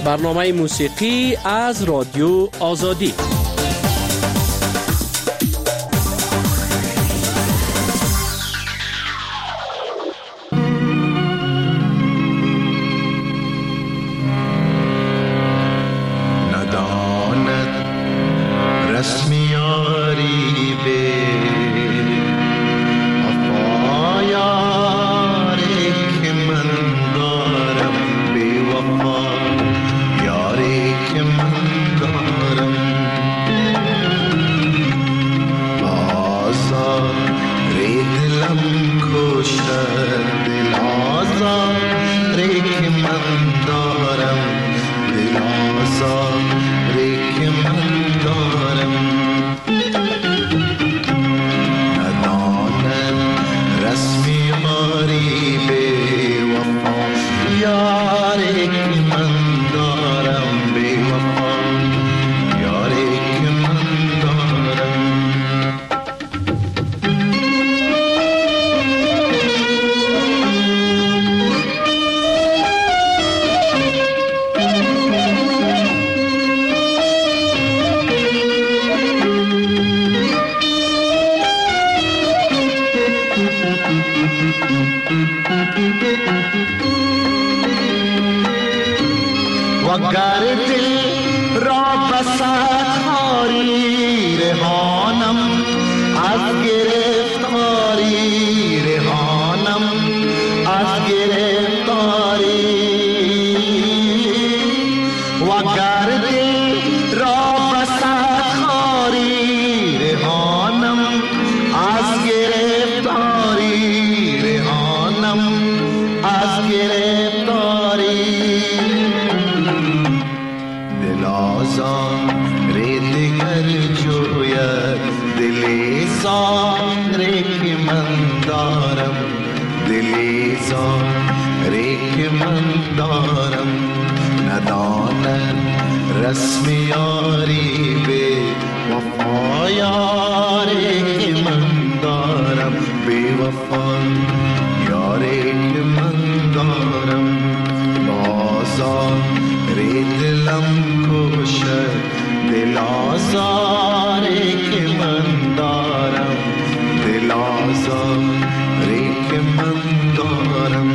برنامه موسیقی از رادیو آزادی. وگر دل را بساتاری رهانم از گرفتاری، رهانم از گرفتاری. وگر دل را بساتاری رهانم از گرفتاری، رهانم از گرفتاری. دیگر جوید دلی زاری که من دارم، دلی زاری که من دارم. ندانم رسم یاری به وفا یاری که من دارم، به وفا یاری که من دارم. بازار دلم کشد، دل آزاری که من دارم، دل آزاری که من دارم.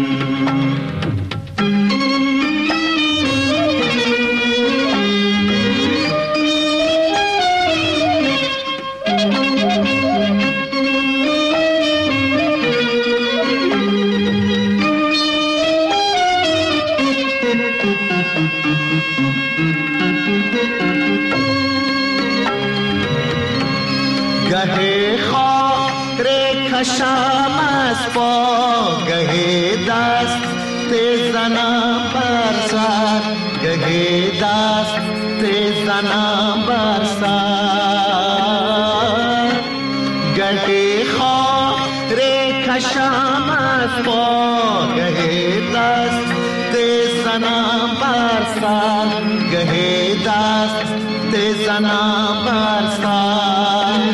گه خاطر کشم از پا، گه دست زنم بر سر، گه دست زنم بر سر. گه خاطر کشم از پا، گه دست زنم بر سر، گه دست زنم بر سر.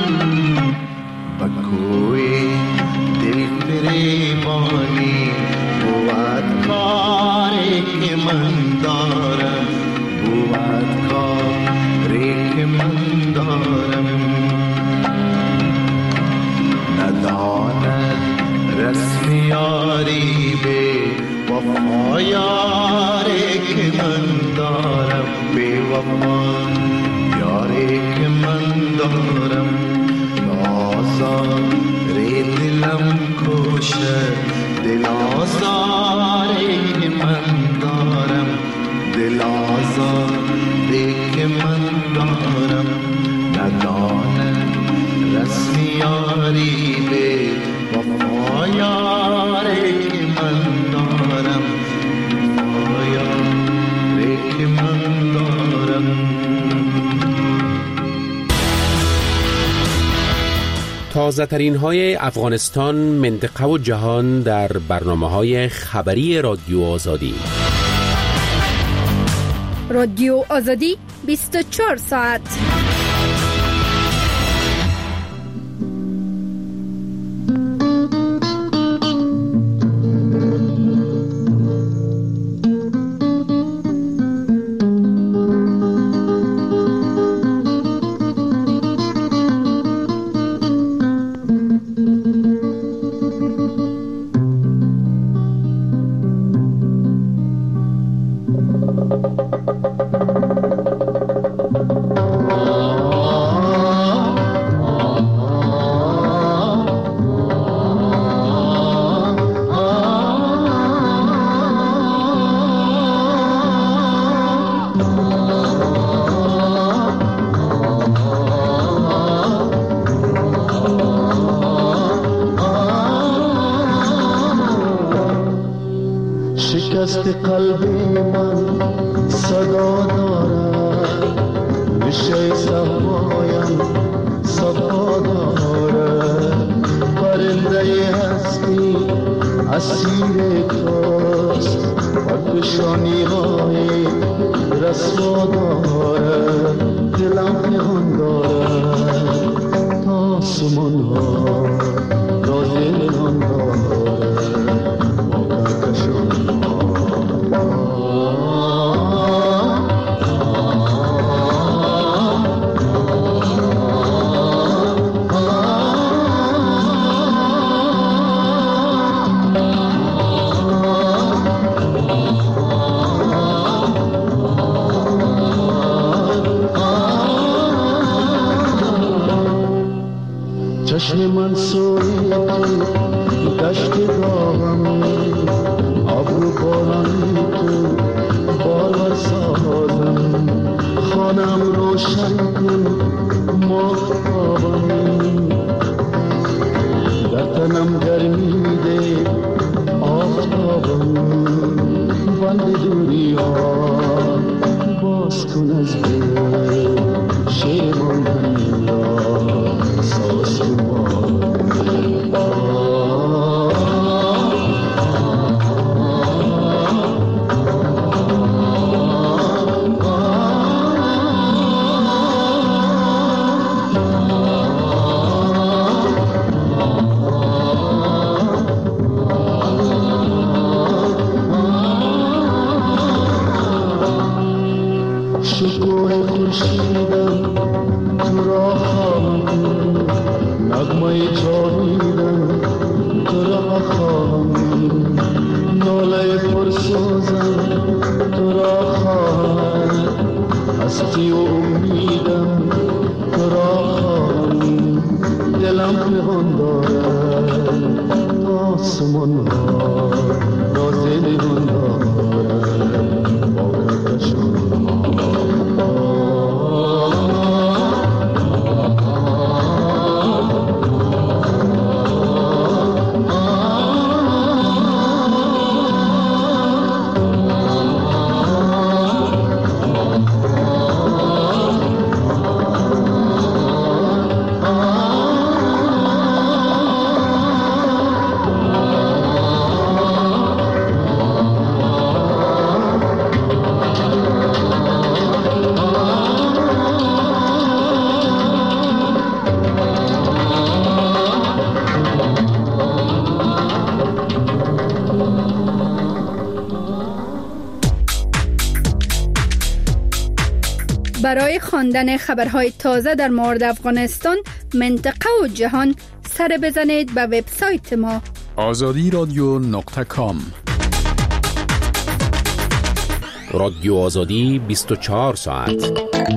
بکوی دل فریبانی بود کاری که من دارم، بود کاری که من دارم. نداند رسم یاری به وفا یاری که من دارم، به وفا یاری که من دارم. آزاری دلم کشد، دل آزاری که من دارم، دل آزاری که من دارم. ندانم رسم یاری به وفا یاری که من دارم، وفا یاری که من دارم. تازه‌ترین های افغانستان، منطقه و جهان در برنامه‌های خبری رادیو آزادی. رادیو آزادی 24 ساعت. شکست قلب من صدا دارد، نشه صفایم صفا دارد. پرنده هستی اسیر توست، پرکشانی های رسوا دارد. دلم پنهان دارد تا آسمان ها را دلان دارد با کهکشان ها. چشم من سوی دشت داغم، ابرو بارانی تو بالا سازم. خانم روشن کن ماهتابم، در تنم گرمی ده آفتابم. بند دوری ها باز کن از دل، شیرمان من را ساز کن. شکوه خورشیدم تو را خواهم، نغمه جاویدم تو را خواهم. ناله پرسوزم تو را خواهم، هستی و امیدم تو را خواهم. دلم پنهان دارد تا آسمان ها را دلان دارد با کهکشان ها. برای خواندن خبرهای تازه در مورد افغانستان، منطقه و جهان، سر بزنید به وبسایت ما azadiradio.com. رادیو آزادی 24 ساعت.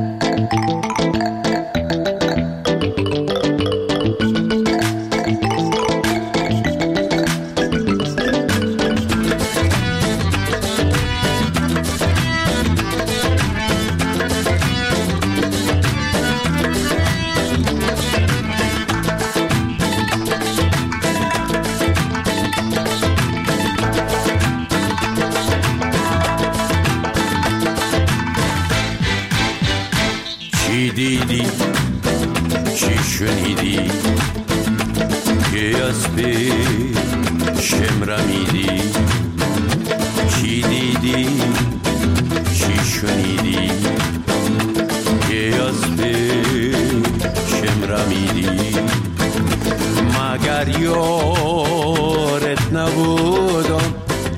چی دیدی چی شنیدی که از پیشم رمیدی؟ چی دیدی چی شنیدی که از پیشم رمیدی؟ مگر یارت نبودم،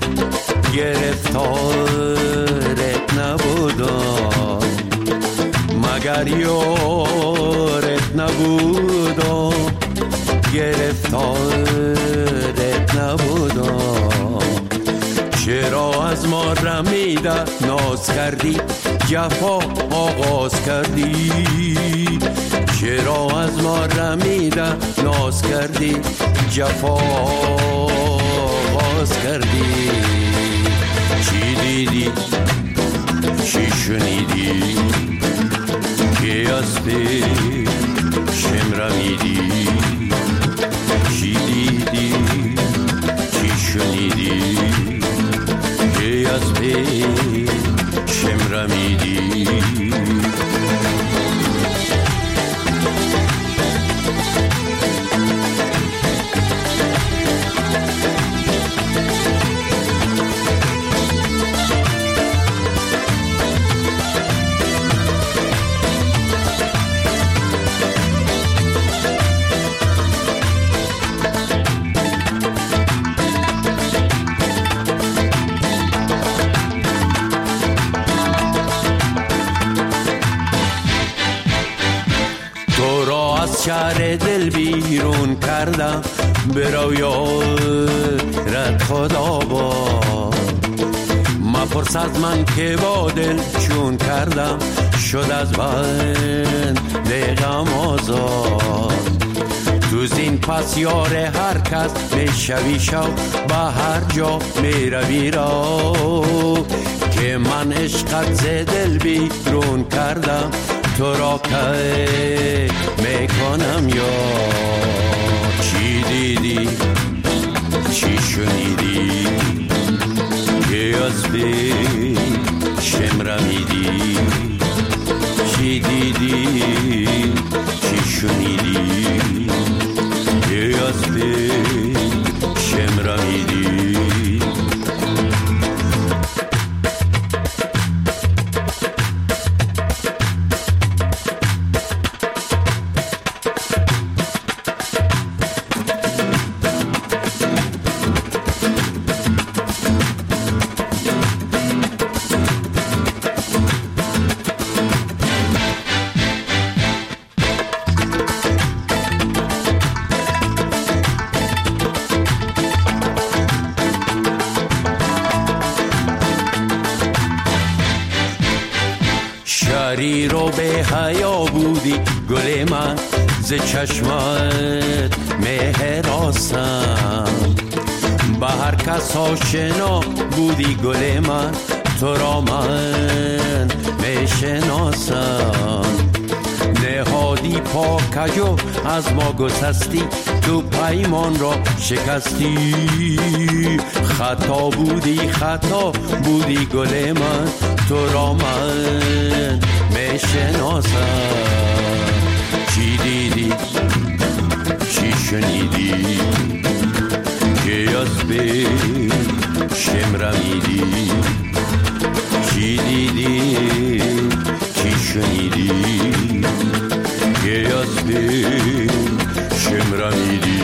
گرفتارت نبودم، مگر یارت نبودم، گرفتارت نبودم. چرا از ما رمیده ناز کردی، جفا آغاز کردی؟ چرا از ما رمیده ناز کردی، جفا آغاز کردی؟ چی دیدی چی شنیدی که از پیشم رمیدی؟ چی دیدی چی شنیدی که از شهر دل بیرون کردم، به رویارت خدا با مپرس از من که با دل چون کردم، شد از بند غم آزاد. تو زین پس یار هر کس میشوی شو، به هر جا میروی را که من عشقت ز دل بیرون کردم، تو را که میکنم یاد. چی دیدی چی شنیدی که از بی شمرمیدی؟ چی دیدی چی شنیدی که از بی شمرمیدی؟ شهری رو به حیا بودی گل من، ز چشمت مهراسم، به هر کس آشنا بودی گل من، تو را من میشناسم. نهادی پاکجو از ما گسستی، تو پیمان را شکستی، خطا بودی گل من، تو را من میشناسم. چی دیدی چی شنیدی که از بی شمرمیدی؟ چی دیدی چی شنیدی که از بی شمرمیدی؟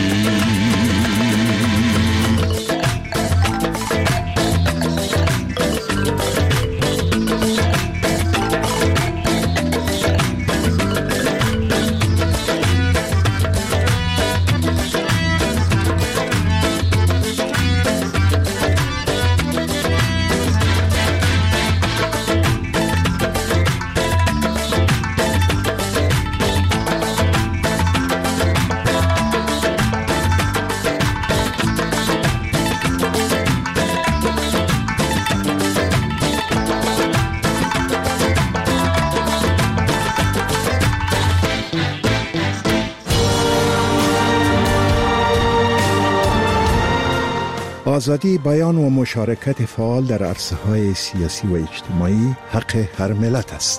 آزادی بیان و مشارکت فعال در عرصه‌های سیاسی و اجتماعی حق هر ملت است.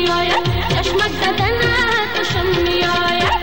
میآید چشمک زدنت خوشم میآید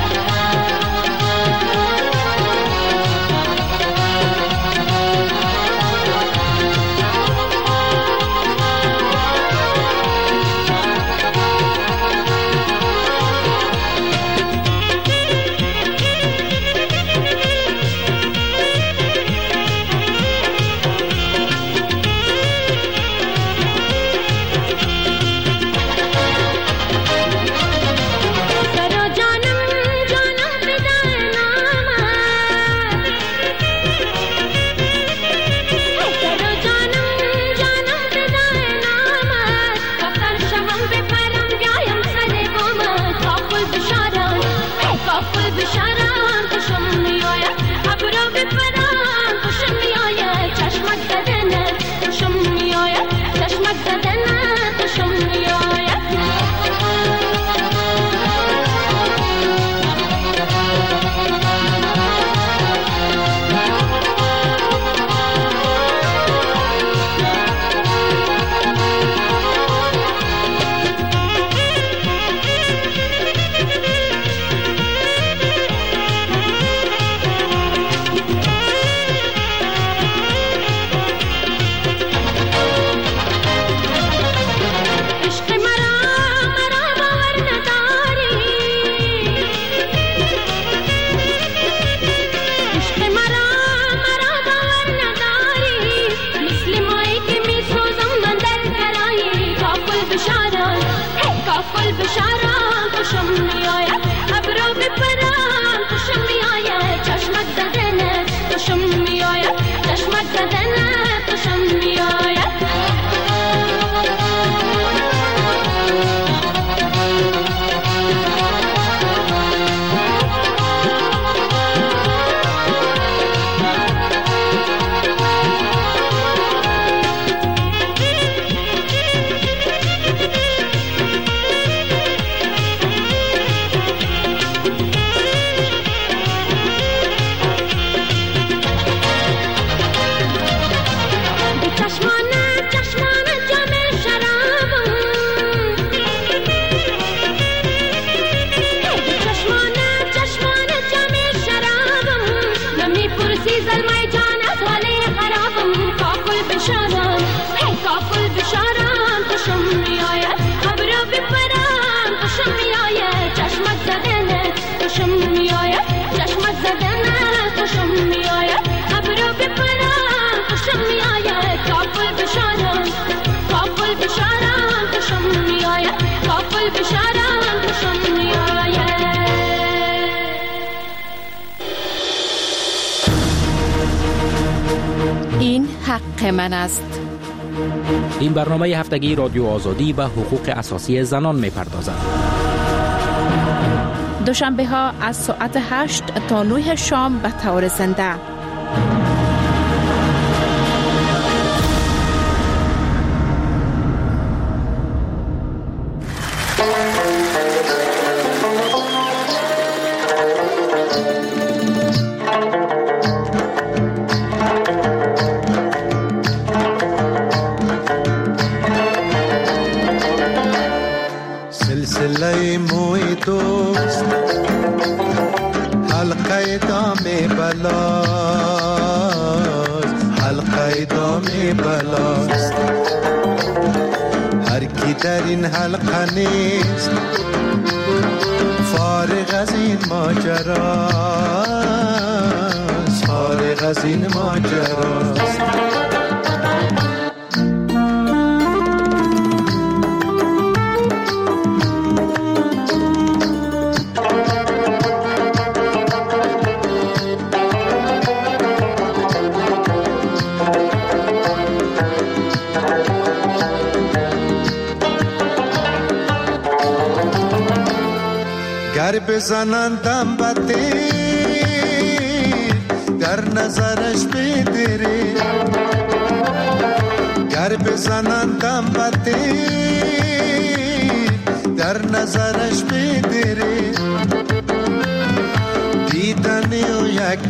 این حق من است. این برنامه هفتگی رادیو آزادی و حقوق اساسی زنان می‌پردازد. دوشنبه ها از ساعت 8 تا 9 شام به طور زنده. سلسله موی دوست حلقه دام بلاست، حلقه دام بلاست. هر کی در این حلقه نیست فارغ از این ماجراست، فارغ از این ماجراست. گر بزنندم بده در نظرش بدره، گر بزنندم بده در نظرش بدره. دیدنی و یک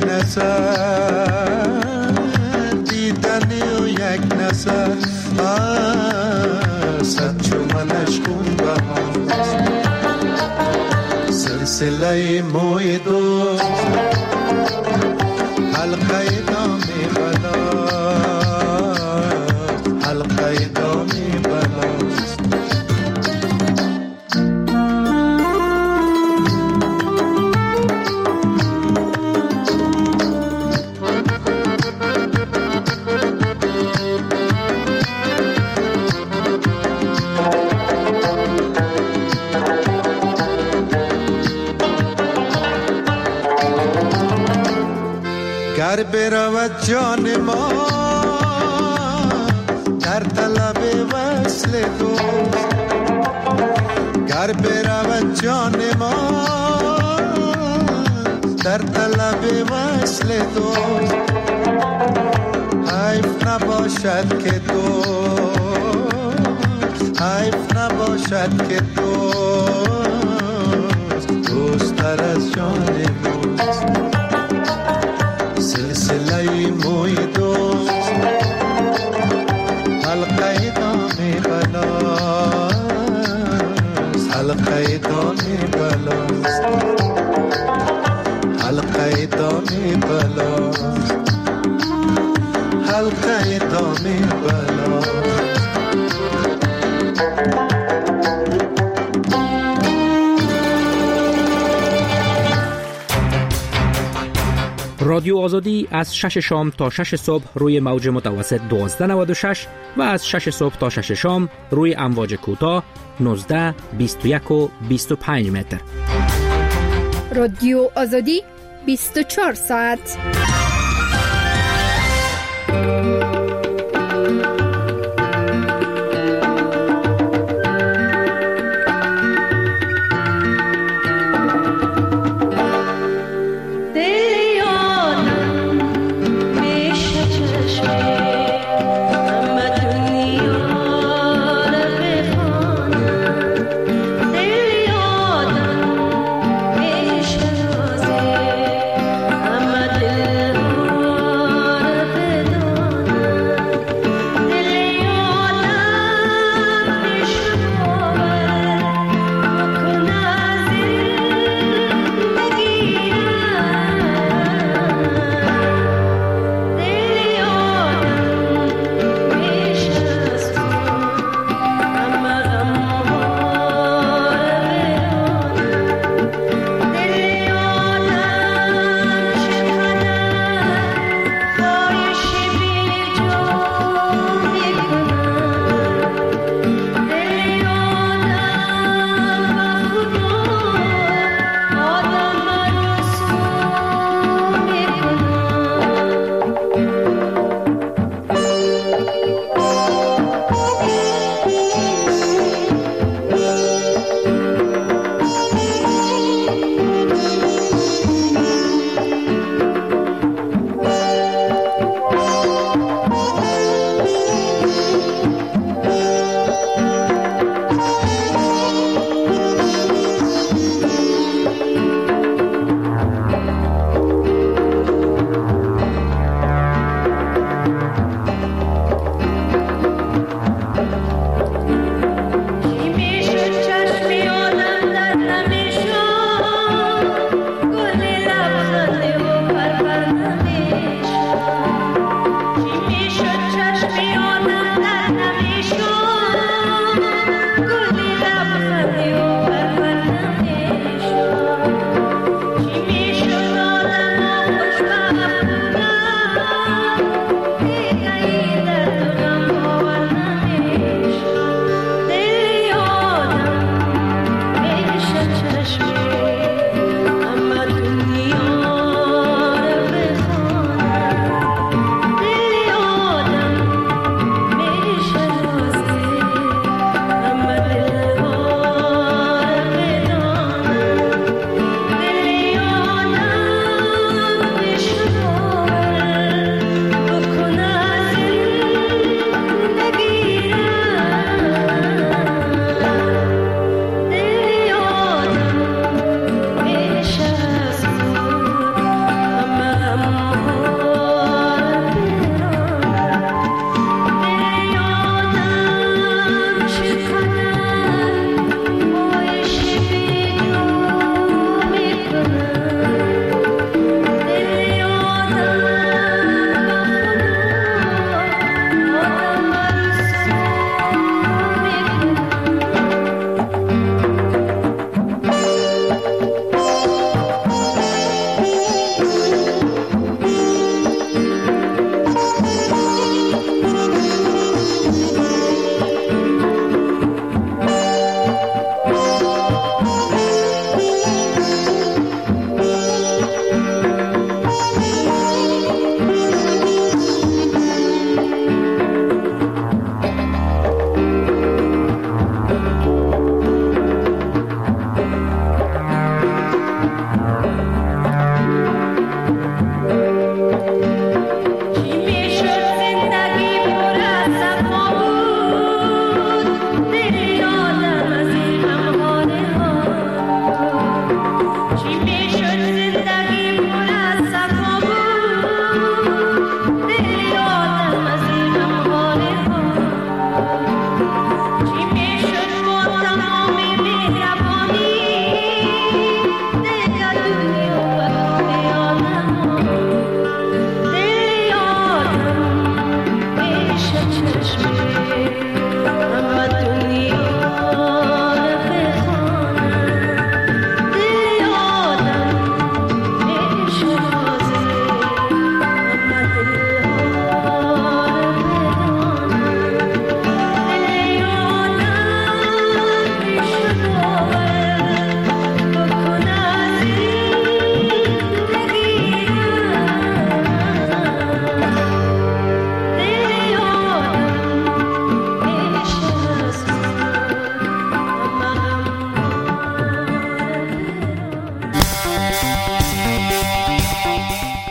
نظر، دیدنی و یک نظر وسط چومنش خون بهاست سلسله موی دوست حلقه دامی بلاست حلقه دامی بلاست گر برود جان ما در طلب وصل دوست گر برود جان ما در طلب وصل دوست حیف نباشد که دوست حیف نباشد که دوست تر از جان ماست سلسله موی دوست حلقه دامی بلاست حلقه دامی بلاست حلقه دامی بلاست حلقه دامی بلاست رادیو آزادی از 6 شام تا 6 صبح روی موج متوسط 1296 و از 6 صبح تا 6 شام روی امواج کوتاه 19، 21 و 25 متر. رادیو آزادی 24 ساعت. دل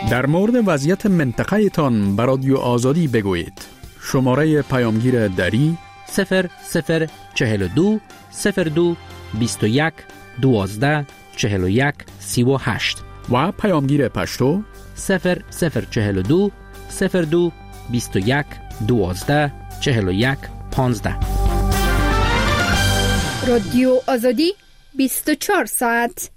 در مورد وضعیت منطقه تان بر رادیو آزادی بگویید. شماره پیامگیر دری 0042 02 21 12 41 38 و پیامگیر پشتو 0042 02 21 12 41 15. رادیو آزادی 24 ساعت.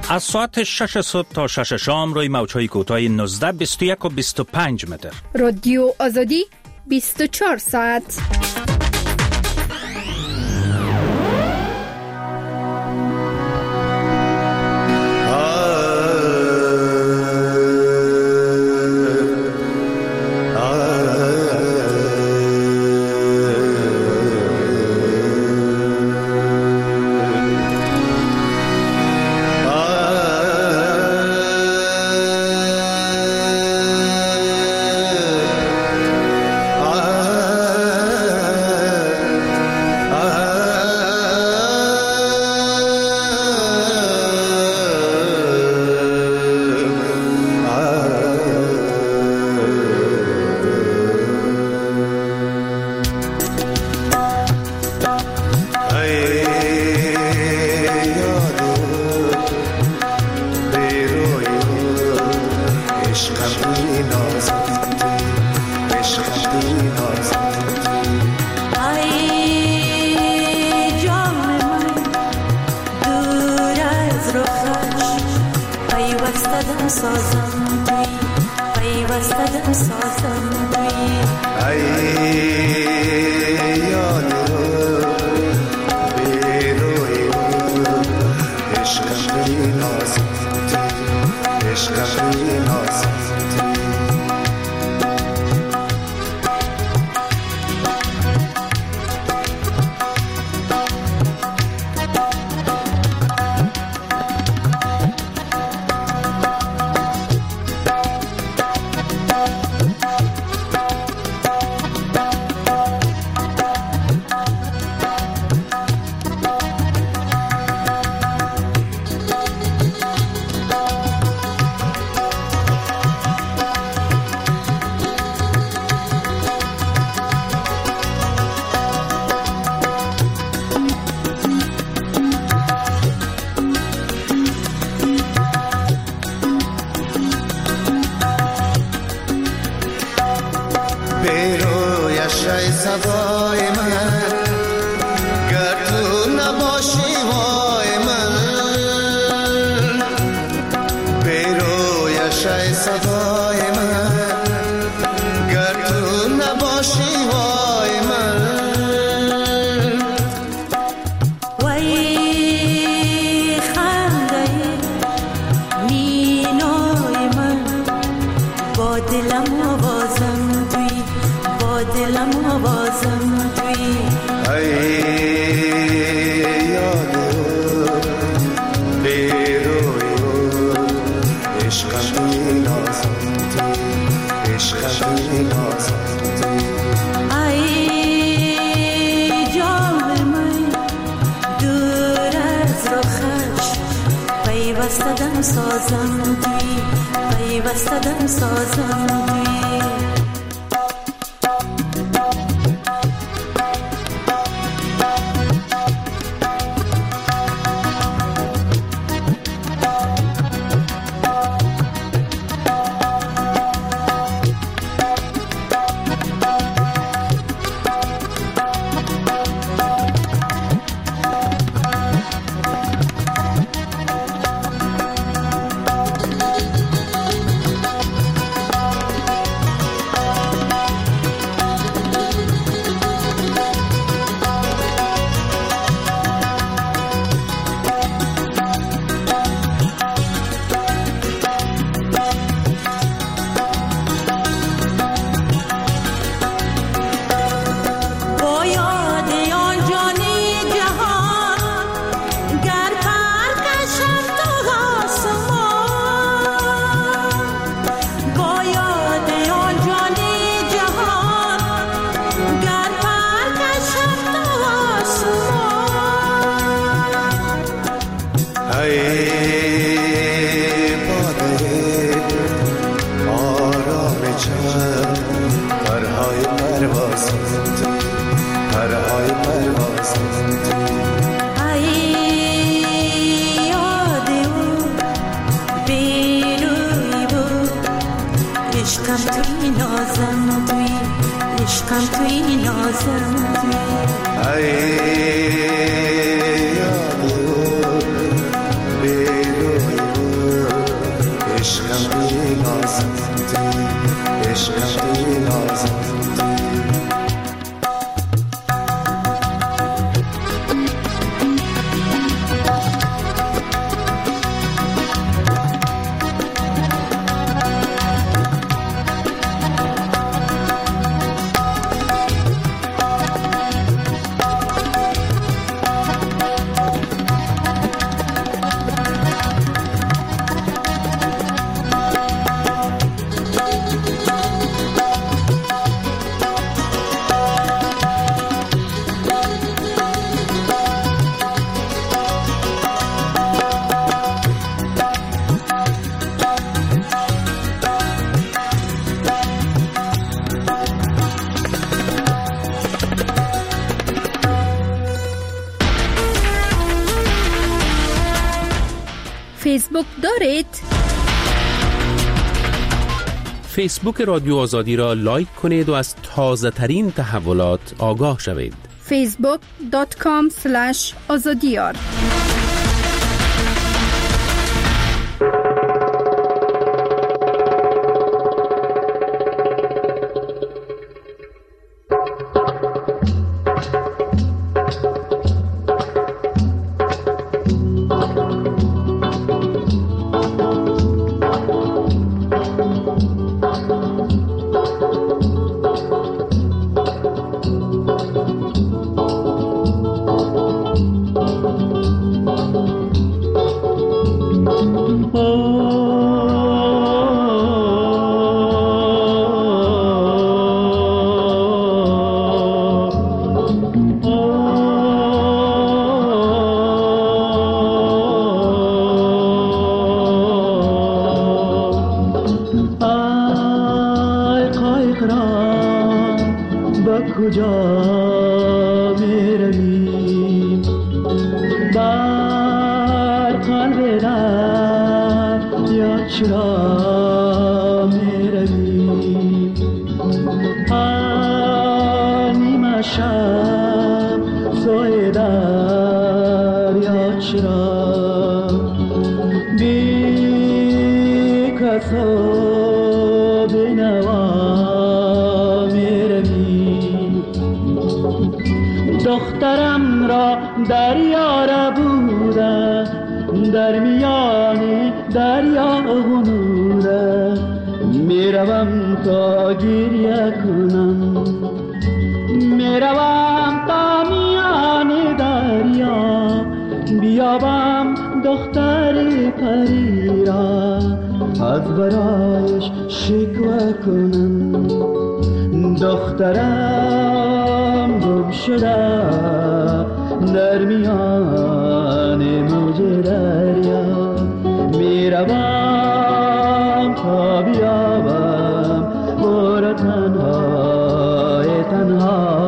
از ساعت 6 صبح تا 6 شام روی موج‌های کوتاه 19، 21 و 25 متر. رادیو آزادی 24 ساعت. ای فیسبوک دارید؟ فیسبوک رادیو آزادی را لایک کنید و از تازه ترین تحولات آگاه شوید. facebook.com/azadiyar دخترم را دریا بوده، در میان دریا غنوده، میروم تا گریه کنم، میروم تا میان دریا، بیابم دختر پری را، از برایش شکوه کنم. دخترم گم شده در میان موج دریا، میروم تا بیابم او را تنهای تنها.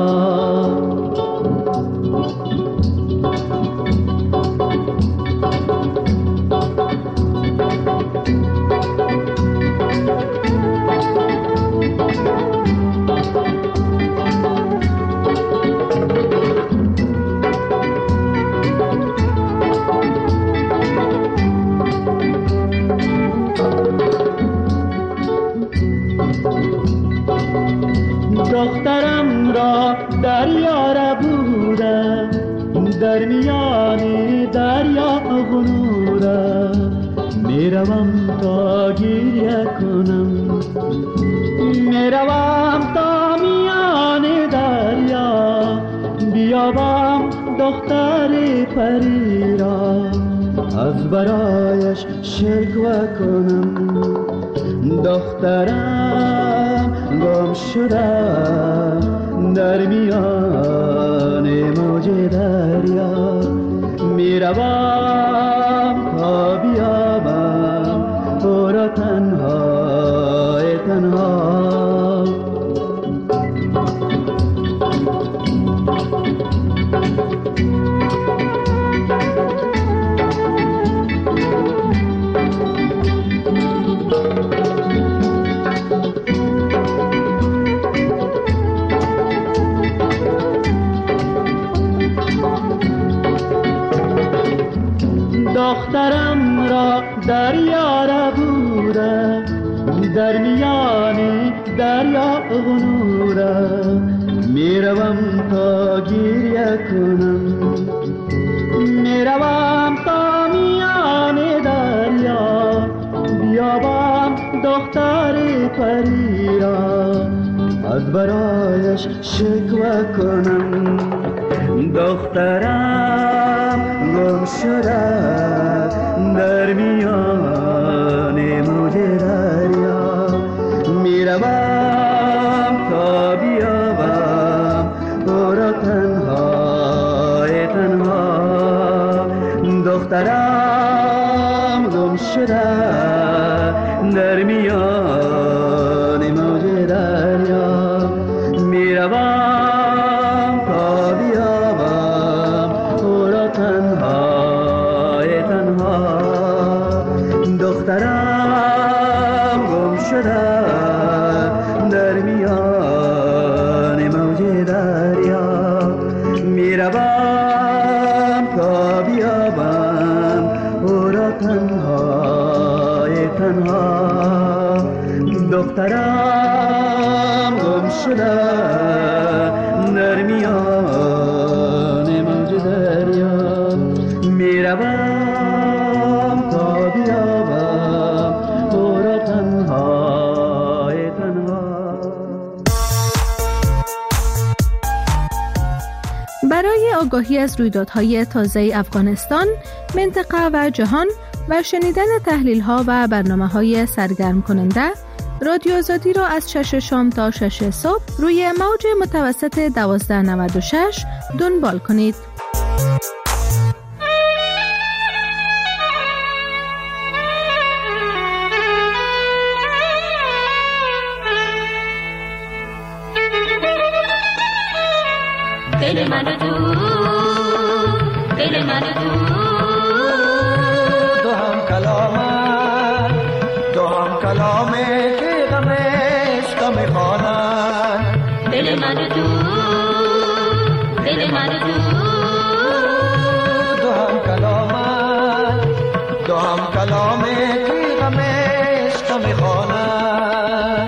دخترم را دریا بوده، در میان دریا غنوده، میروم تا گریه کنم، میروم تا میان دریا، بیابم دختر پری را، از برایش شکوه کنم. دخترم گم شده در میان موج دریا، میروم تا بیابم او را تنهای تنها. دخترم را دریا بوده، در میان دریا غنوده، میروم تا گریه کنم، میروم تا میان دریا، بیابم دختر پری را، از برایش شکوه کنم. دخترم گم شده در میان موج دریا، میروم تا بیابم او را تنهای تنها. دخترم گم شده در میان موج دریا، میروم تا بیابم او را تنهای تنها. میروم تا بیابم او را تنهای تنها، دخترم گم شده در میان موج دریا. میروم تا بیابم او را تنهای تنها. برای آگاهی از رویدادهای تازه افغانستان، منطقه و جهان و شنیدن تحلیل‌ها و برنامه‌های سرگرم کننده، رادیو آزادی را از 6 شام تا 6 صبح روی موج متوسط 1296 دنبال کنید. دل من تو، دل من تو، دو هم کلامه، دو هم کلامه که غمش تو میخوانن. دل من تو، دل من تو، دو هم کلامه، دو هم کلامه که غمش تو میخوانن.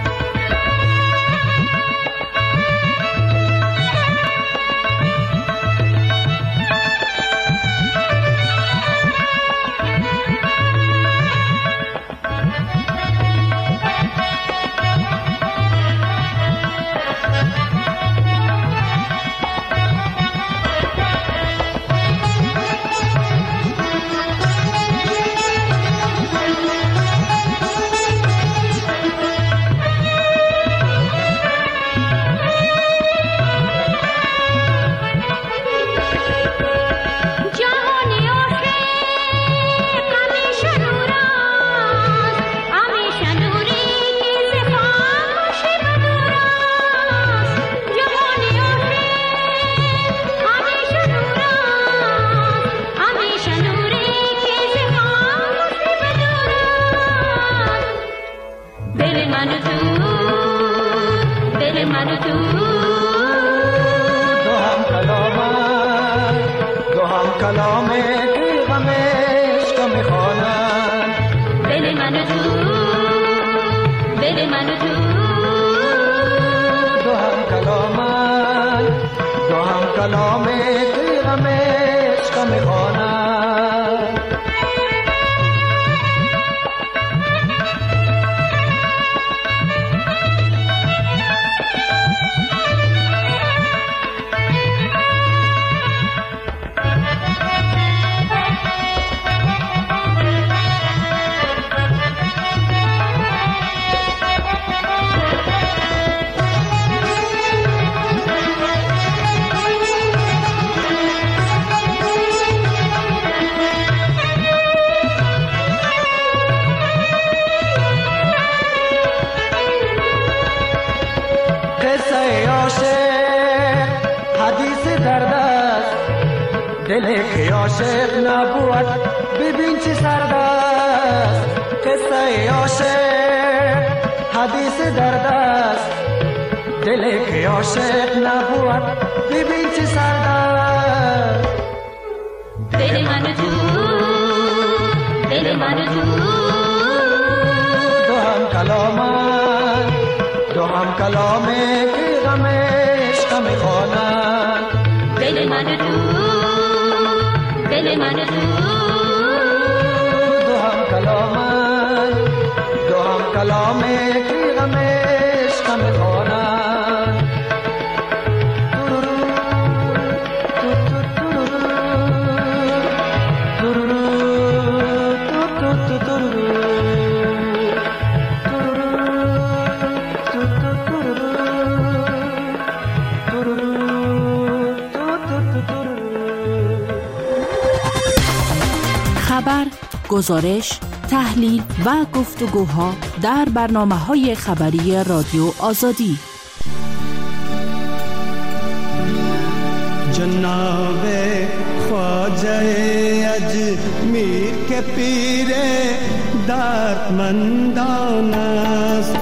دل که عاشق نبود ببین چی سرد است. قصه عاشق حدیث درد است. دل که عاشق نبود ببین چی سرد است. دل من تو، دل من تو، دو هم کلامه، دو هم کلامه که غم عشق میخوانند. دل من تو، دل من تو، دو هم کلامه، دو هم کلامه که غم عشق میخوانند. خبر، گزارش، تحلیل و گفتگوها در برنامه‌های خبری رادیو آزادی. جناب خواجه اجمیر که پیر دردمندان است.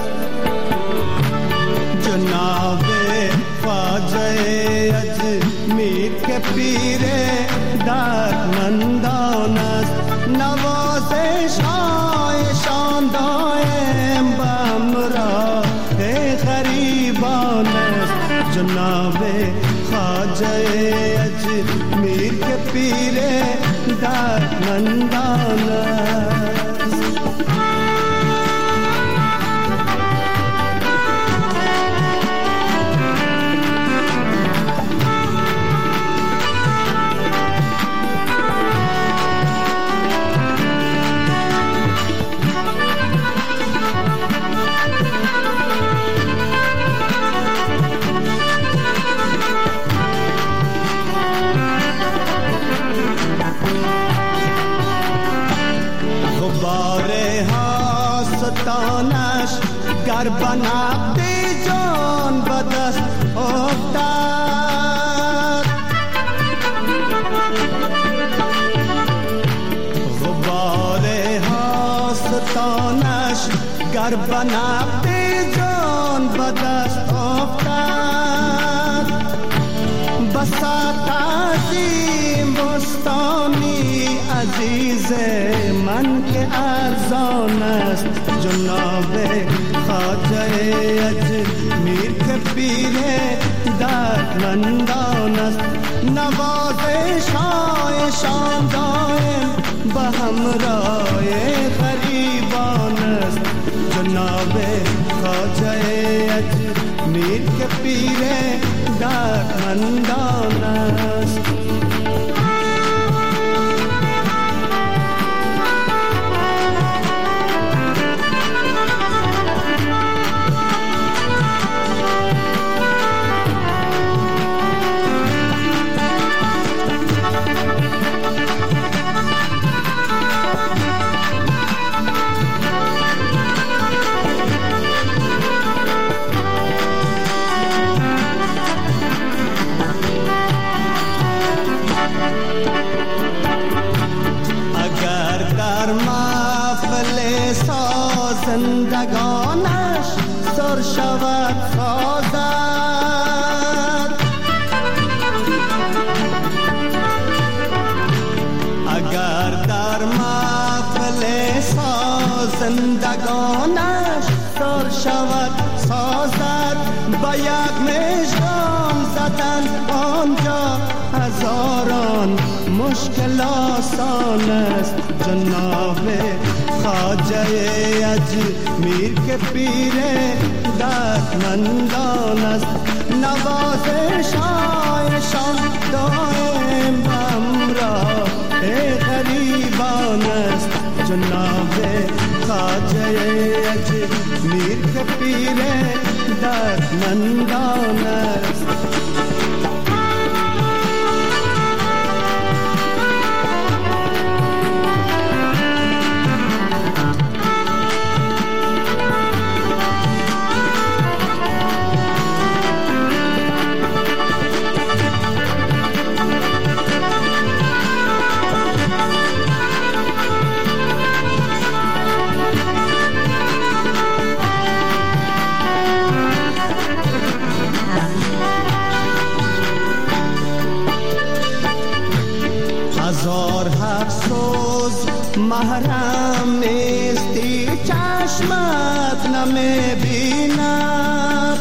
جناب خواجه اجمیر که پیر دردمندان است، نوازش هایشان دائم به همراه غریبان است. جناب خواجه اجمیر که پیر دردمندان است. تانش گر بنقد جان به دست افتد، غبار هاستانش گر بنقد جان به دست افتد، بساط عظیم بستانی عزیز من که ارزان است. جناب خواجه اجمیر که پیر دردمندان است، نوازش هایشان دائم به همراه غریبان است. جناب خواجه اجمیر که پیر دردمندان است. زندگانش سر شود سازد، اگر در محفل زندگانش سر شود سازد، با یک مژگان زدن آنجا هزاران مشکل آسان است. جناب خواجه اجمیر که پیر دردمندان است، نوازش هایشان دائم به همراه غریبان است. جناب خواجه اجمیر که پیر دردمندان است. محرم نیستی چشمت نمیبیند،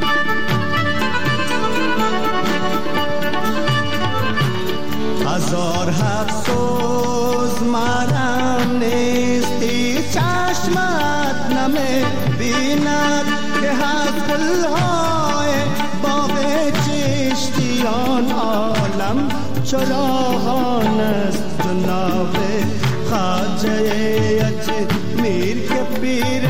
هزار افسوس محرم نیستی چشمت نمیبیند، که از گلهای باغ چشتیان عالم چراغان است. جناب خواجه اجمیر که پیر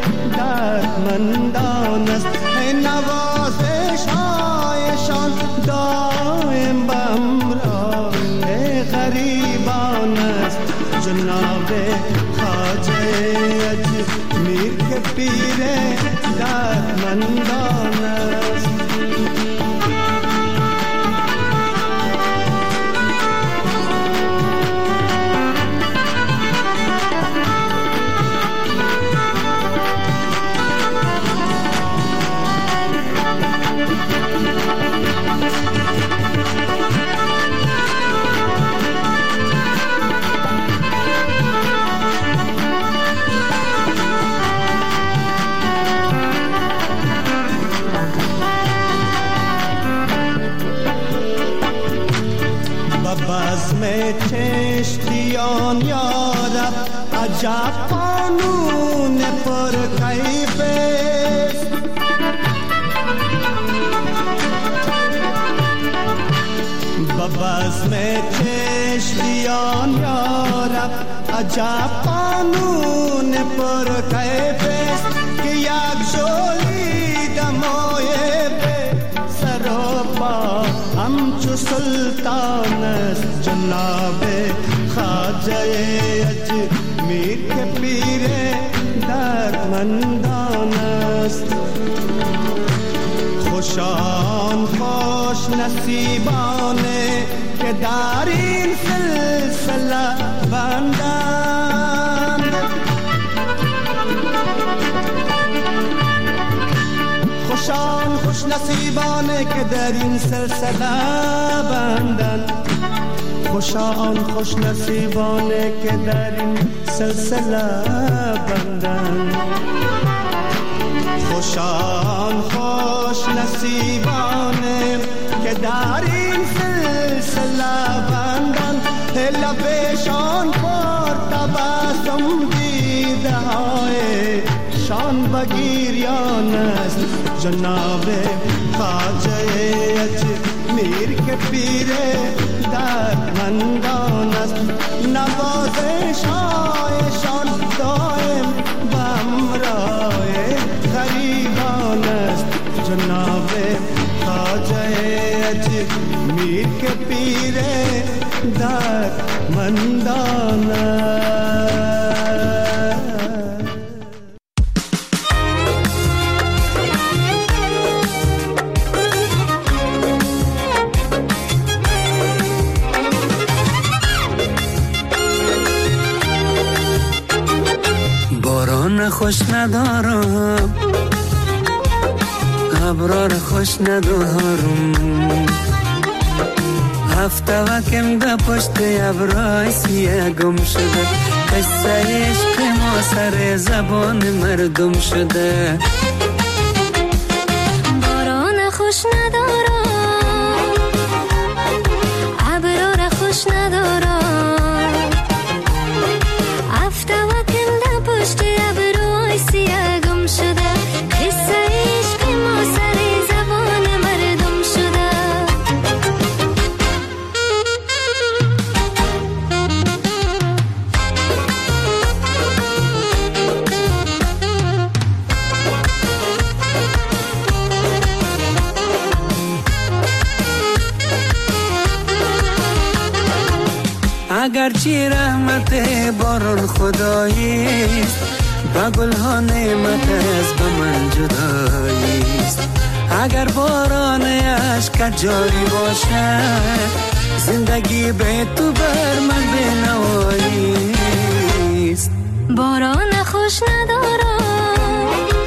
دردمندان است، نوازش هایشان دائم به همراه غریبان است. جناب خواجه اجمیر که پیر دردمندان است. بزم چشتیان یارب عجب قانون پر کیف است. بزم چشتیان یارب عجب قانون پر کیف است که یک جولی دمای به سر و پا همچو سلطان است. جناب خواجه اجمیر که پیر دردمندان است. خوشان خوش نصیبانه که در این سلسله بندند. خوشان خوش نصیبانه که در این سلسله بندند. خوشان خوش نصیبانه که در این سلسله بندند. خوشان خوش نصیبانه که در این سلسله بندند. لبشان پر تبسم دیده های شان بگیریان است. جناب خواجه اجمیر که پیر دردمندان است. نوازش هایشان دائم بهمراه غریبان است. جناب خواجه اجمیر که پیر دردمندان است. باران خوش ندارم، ابرار خوش ندارم. هفته وکم ده پشت ابرای سیه گم شده. قصه عشق ما سر زبان مردم شده. باران خوش ندارم، ابرار خوش ندارم. هفته وکم ده پشت ابرای سیه گم شده. قصه عشق ما سر زبان مردم شده. اگرچه رحمت باران خداییست، با گلها نعمت از به من جداییست. اگر باران عشق جاری باشد، زندگی به تو بر من بنواییست. باران خوش ندارم،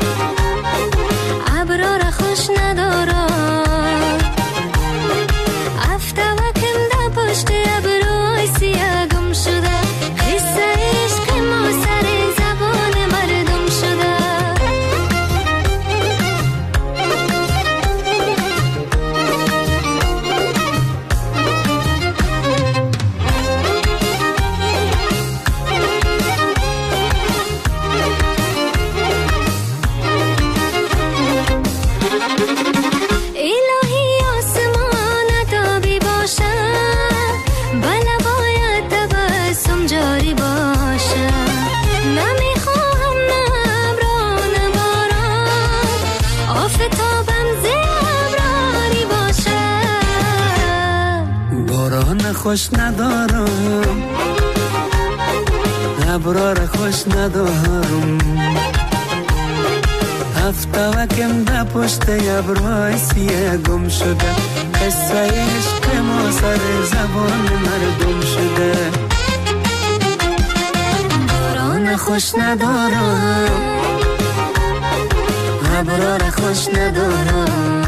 ابرار خوش ندارم. هفته وکم ده پشت ابرای سیه گم شده. قصه عشق ما سر زبان مردم شده. الهی آسمان تابی باشه، بله باید تبسم جاری باشه. نمیخواهم نه ابران باران، آفتابم زبراری باشه. باران خوش ندارم، ابرار خوش ندارم. هفته وکم ده پشت ابرای سیه گم شده. قصه عشق ما سر زبان مردم شده. باران خوش ندارم، ابرار خوش ندارم.